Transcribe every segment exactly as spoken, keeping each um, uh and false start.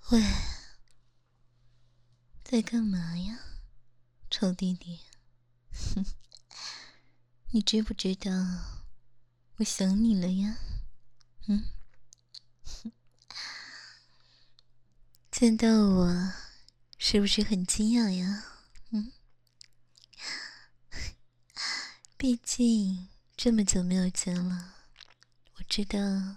喂，在干嘛呀，臭弟弟？哼，你知不知道我想你了呀？嗯，见到我是不是很惊讶呀？嗯，毕竟这么久没有见了，我知道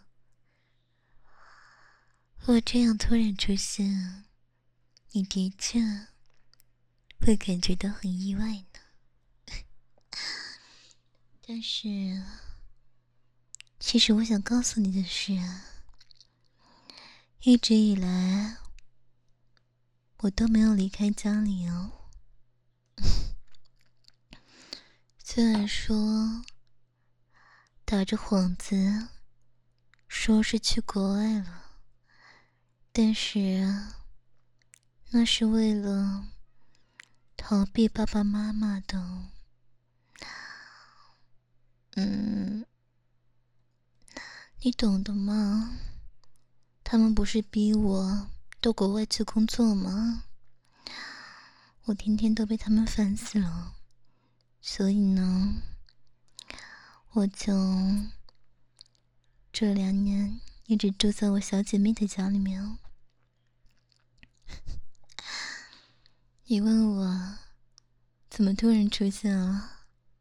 我这样突然出现，你的确会感觉到很意外呢。但是，其实我想告诉你的是啊，一直以来我都没有离开家里哦。虽然说打着幌子说是去国外了，但是啊，那是为了逃避爸爸妈妈的，嗯，你懂的吗？他们不是逼我到国外去工作吗？我天天都被他们烦死了，所以呢，我就这两年一直住在我小姐妹的家里面哦。你问我怎么突然出现了？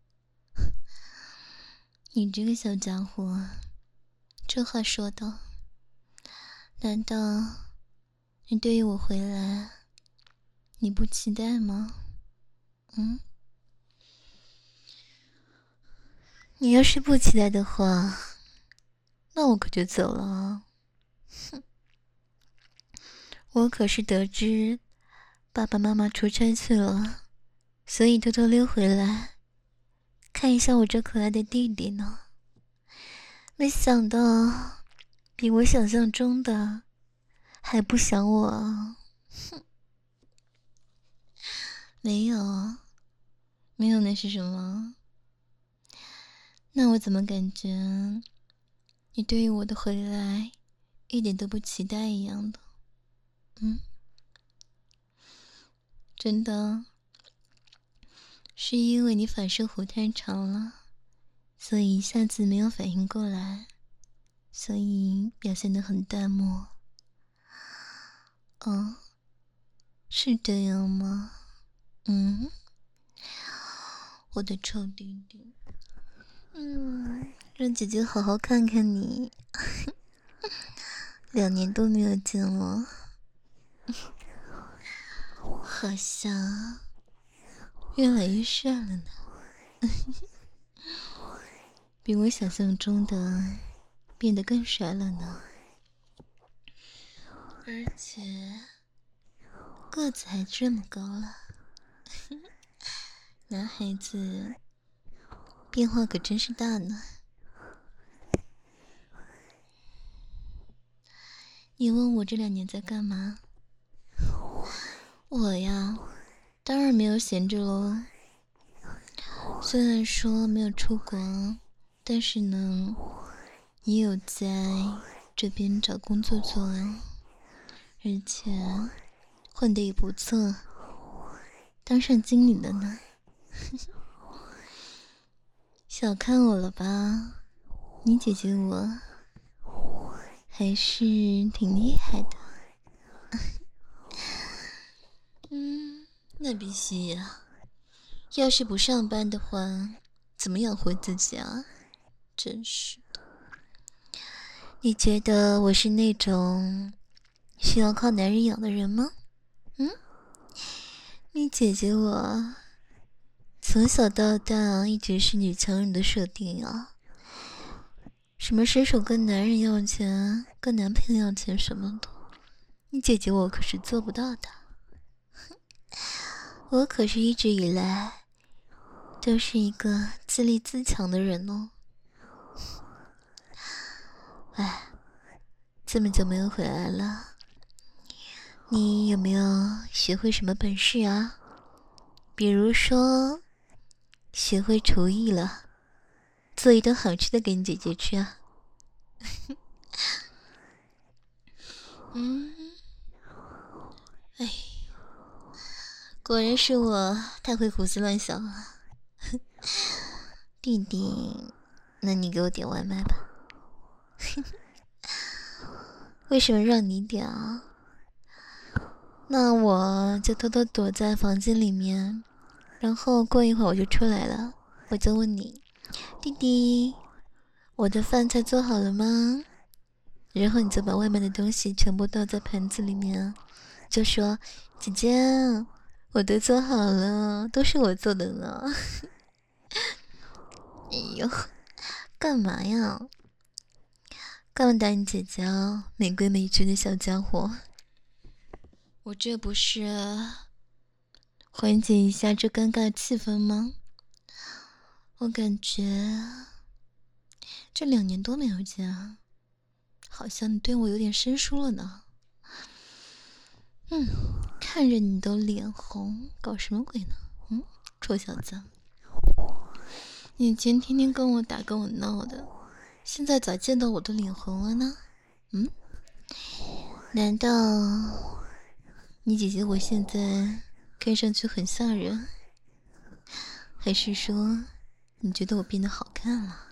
你这个小家伙，这话说的，难道你对于我回来你不期待吗？嗯，你要是不期待的话，那我可就走了啊。哼，我可是得知爸爸妈妈出差去了，所以偷偷溜回来看一下我这可爱的弟弟呢。没想到比我想象中的还不想我啊。哼，没有，没有，那是什么？那我怎么感觉你对于我的回来一点都不期待一样的？嗯，真的是因为你反射弧太长了，所以一下子没有反应过来，所以表现得很淡漠。哦，是这样吗？嗯，我的臭弟弟，嗯，让姐姐好好看看你。两年都没有见了，好像越来越帅了呢。比我想象中的变得更帅了呢，而且个子还这么高了。男孩子变化可真是大呢。你问我这两年在干嘛？我呀，当然没有闲着喽。虽然说没有出国，但是呢，也有在这边找工作做啊，而且混得也不错，当上经理了呢。小看我了吧？你姐姐我还是挺厉害的。嗯，那必须呀。要是不上班的话，怎么养活自己啊？真是的。你觉得我是那种需要靠男人养的人吗？嗯，你姐姐我从小到大一直是女强人的设定啊，什么伸手跟男人要钱，跟男朋友要钱什么的，你姐姐我可是做不到的。我可是一直以来都是一个自立自强的人哦。哎，这么久没有回来了，你有没有学会什么本事啊？比如说学会厨艺了，做一顿好吃的给你姐姐吃啊。嗯， 果然是我太会胡思乱想了。弟弟，那你给我点外卖吧。为什么让你点啊？那我就偷偷躲在房间里面，然后过一会儿我就出来了，我就问你，弟弟，我的饭菜做好了吗？然后你就把外面的东西全部倒在盘子里面，就说，姐姐，我都做好了，都是我做的呢。哎呦，干嘛呀？干嘛打你姐姐啊？没规没矩的小家伙！我这不是缓解一下这尴尬气氛吗？我感觉这两年多没有见啊，好像你对我有点生疏了呢。嗯，看着你都脸红，搞什么鬼呢？嗯，臭小子，你以前天天跟我打跟我闹的，现在咋见到我都脸红了呢？嗯，难道你姐姐我现在看上去很吓人，还是说你觉得我变得好看了？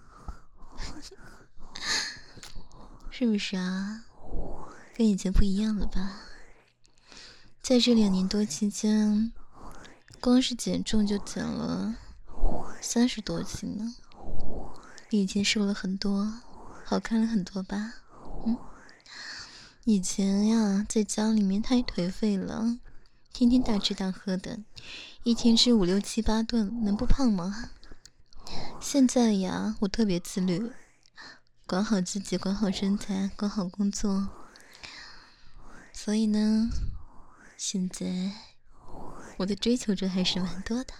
是不是啊？跟以前不一样了吧？在这两年多期间，光是减重就减了三十多斤呢，比以前瘦了很多，好看了很多吧？嗯，以前呀，在家里面太颓废了，天天大吃大喝的，一天吃五六七八顿，能不胖吗？现在呀，我特别自律，管好自己，管好身材，管好工作。所以呢，现在我的追求者还是蛮多的。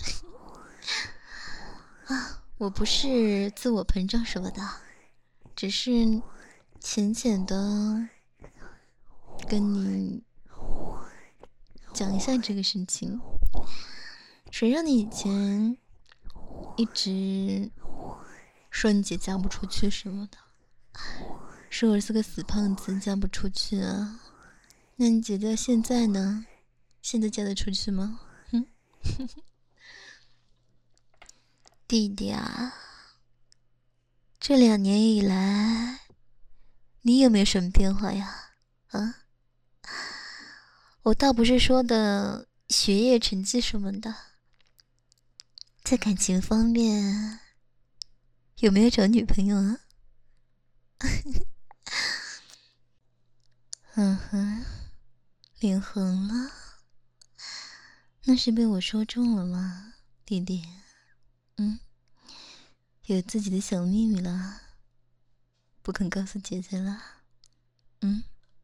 啊，我不是自我膨胀什么的，只是浅浅的跟你讲一下这个事情。谁让你以前一直说你姐嫁不出去什么的，说我是个死胖子嫁不出去啊？那你觉得现在呢？现在嫁得出去吗？嗯，弟弟啊，这两年以来，你有没有什么变化呀？啊，我倒不是说的学业成绩什么的，在感情方面，有没有找女朋友啊？嗯哼，脸红了，那是被我说中了吗，弟弟？嗯，有自己的小秘密了，不肯告诉姐姐了。嗯，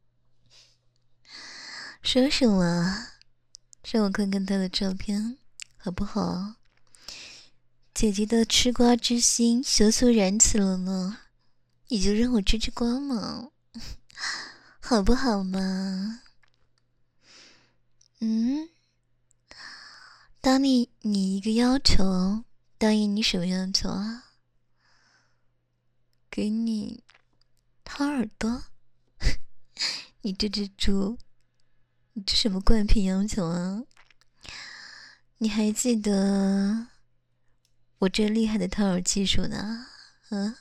说什么？让我看看她的照片，好不好？姐姐的吃瓜之心羞羞燃起了呢，你就让我吃吃瓜嘛，好不好嘛？嗯，答应你一个要求，答应你什么要求啊？给你掏耳朵？你这只猪，你这什么怪癖要求啊？你还记得我这厉害的掏耳技术呢？啊？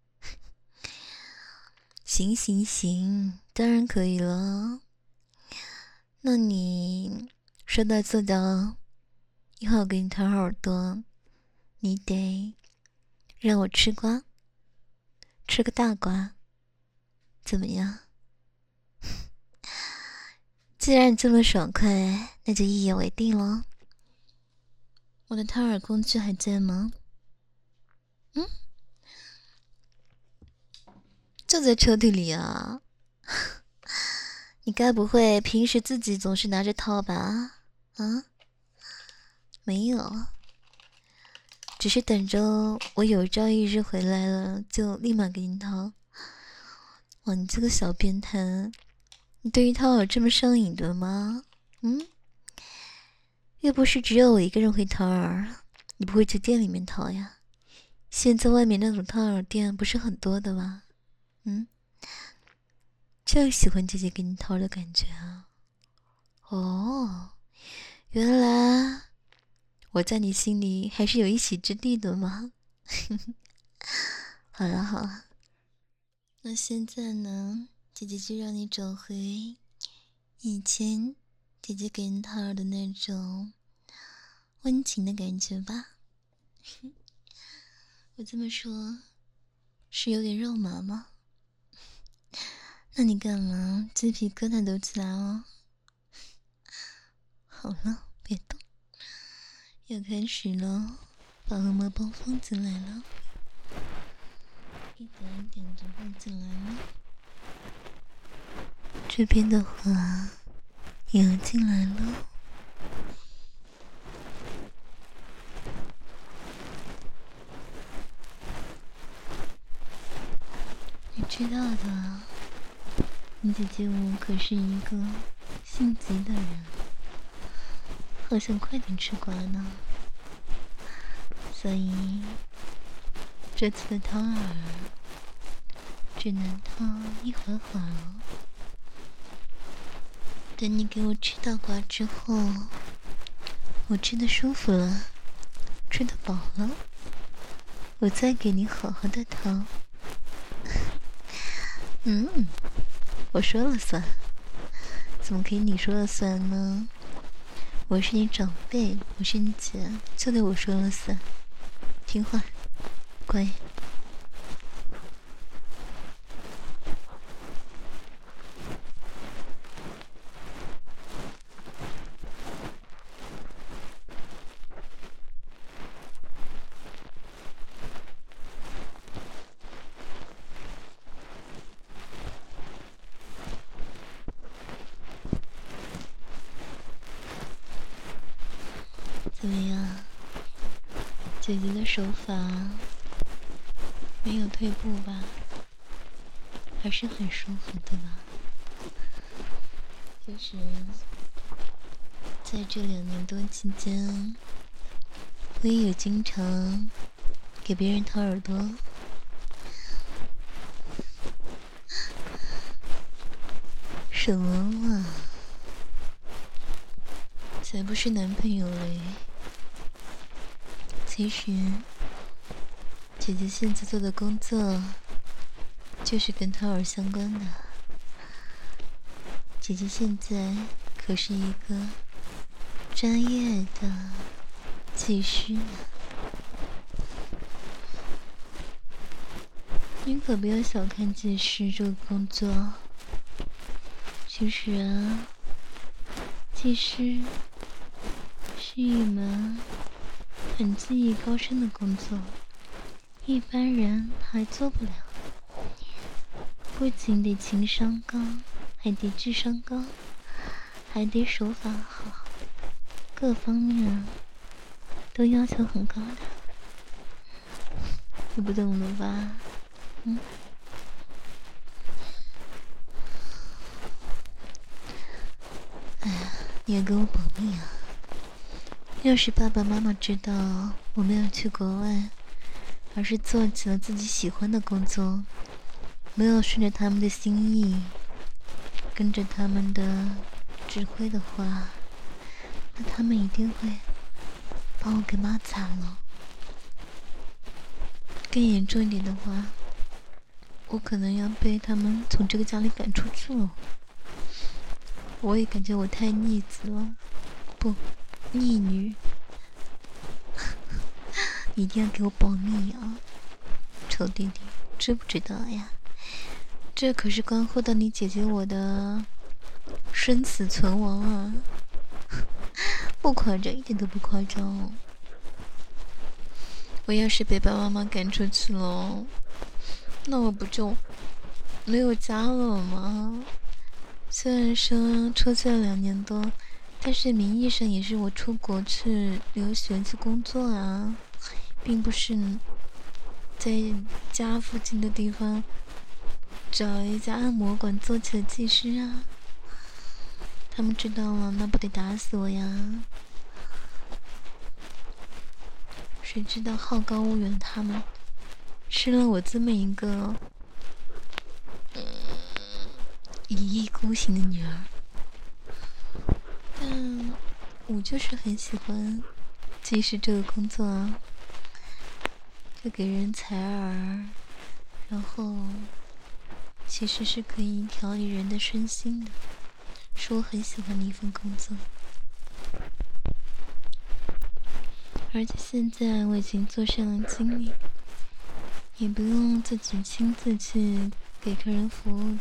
行行行，当然可以了。那你说到做到，以后我给你掏耳朵，你得让我吃瓜，吃个大瓜，怎么样？既然你这么爽快，那就一言为定了。我的掏耳工具还在吗？嗯，就在抽屉里啊。你该不会平时自己总是拿着掏吧？啊，没有，只是等着我有朝一日回来了，就立马给你掏。哇，你这个小变态，你对于掏耳这么上瘾的吗？嗯，又不是只有我一个人会掏耳，你不会去店里面掏呀？现在外面那种掏耳店不是很多的吗？嗯，就喜欢姐姐给你掏的感觉啊。哦， 原来我在你心里还是有一席之地的吗？好了好了，那现在呢，姐姐就让你找回以前姐姐给他儿的那种温情的感觉吧。我这么说，是有点肉麻吗？那你干嘛鸡皮疙瘩都起来了？好了，别动，要开始了，把恶魔包放进来了，一点一点的放进来了。这边的话也要进来了。你知道的，你姐姐我可是一个性急的人，好想快点吃瓜呢。所以这次的汤儿只能汤一会儿会儿了。等你给我吃到瓜之后，我吃的舒服了，吃得饱了，我再给你好好的汤。嗯，我说了算，怎么可以你说了算呢？我是你长辈，我是你姐，就得我说了算。听话，乖。怎么样，姐姐的手法没有退步吧？还是很舒服的吧？其实在这两年多期间，我也有经常给别人掏耳朵。什么嘛，才不是男朋友嘞！其实，姐姐现在做的工作就是跟掏耳相关的。姐姐现在可是一个专业的技师呢。你可不要小看技师这个工作。其实啊，技师是一门很技艺高深的工作，一般人还做不了。不仅得情商高，还得智商高，还得手法好，各方面都要求很高的。你不懂了吧？嗯。哎呀，你也给我保密啊！要是爸爸妈妈知道我没有去国外，而是做起了自己喜欢的工作，没有顺着他们的心意，跟着他们的指挥的话，那他们一定会把我给骂惨了。更严重一点的话，我可能要被他们从这个家里赶出去了。我也感觉我太逆子了，不，逆女。你一定要给我保密啊，臭弟弟，知不知道呀？这可是关乎到你姐姐我的生死存亡啊！不夸张，一点都不夸张哦。我要是被爸爸妈妈赶出去了，那我不就没有家了吗？虽然说出去了两年多，但是名义上也是我出国去留学去工作啊，并不是在家附近的地方找一家按摩馆做起了技师啊。他们知道了，那不得打死我呀！谁知道好高骛远，他们吃了我这么一个一意孤行的女儿。但我就是很喜欢技师这个工作啊，就给人采耳，然后其实是可以调理人的身心的，是我很喜欢的一份工作。而且现在我已经做上了经理，也不用自己亲自去给客人服务的。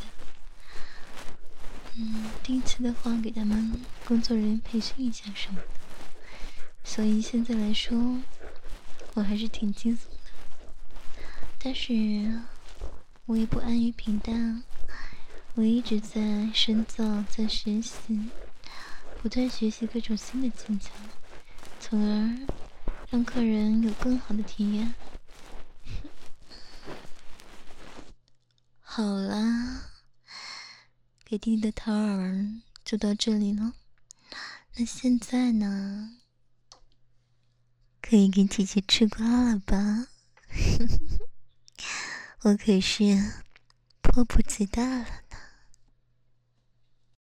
嗯，定期的话给他们工作人员培训一下什么的，所以现在来说我还是挺轻松的。但是我也不安于平淡，我一直在深造，在学习，不断学习各种新的技巧，从而让客人有更好的体验。好啦，给弟弟的掏耳就到这里了。那现在呢，可以给姐姐吃瓜了吧？我可是迫不及待了呢。